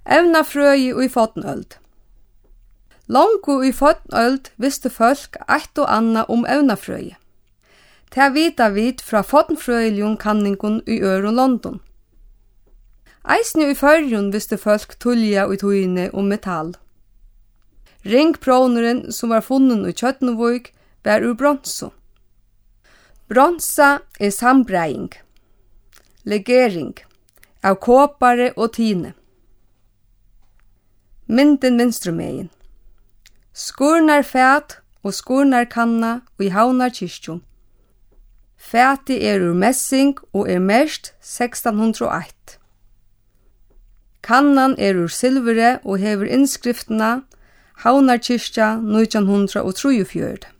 Evnafrøði og i fotnøld. Longu i fotnøld visste folk eitt og anna evnafrøði. Ta vita vit fra fotnfrøðiljum kanningun i øron London. Eisne i førjun visste folk tulja i tøyne metall. Ringpråneren som var funnen i Kjøtnevøk var ur bronso. Bronsa sambreiing, legering av kåpare og tine. Mynden vinstrumegin. Skurnar fæt og skurnar kanna og i havnar kyrkjum. Fæti ur messing og merkt 1601. Kannan ur silvere og hever innskriftena Havnarkirkja 1943.